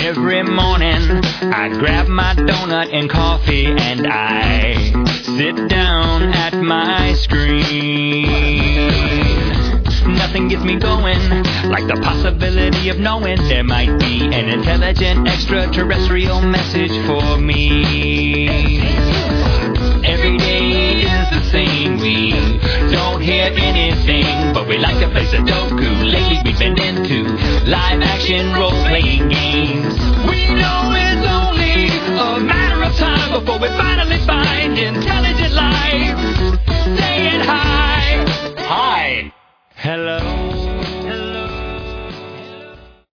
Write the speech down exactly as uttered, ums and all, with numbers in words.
Every morning I grab my donut and coffee and I sit down at my screen. Nothing gets me going like the possibility of knowing there might be an intelligent extraterrestrial message for me. Every day is the same, we don't hear anything, but we like to play Sudoku. Lately we've been into live action role-playing games. We know it.